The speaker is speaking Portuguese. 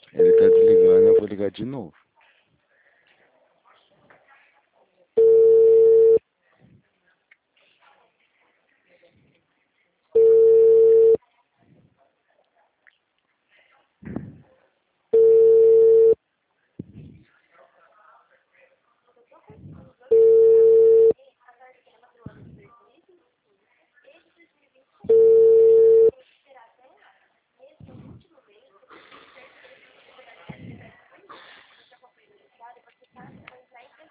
Ele tá desligando, eu vou ligar de novo.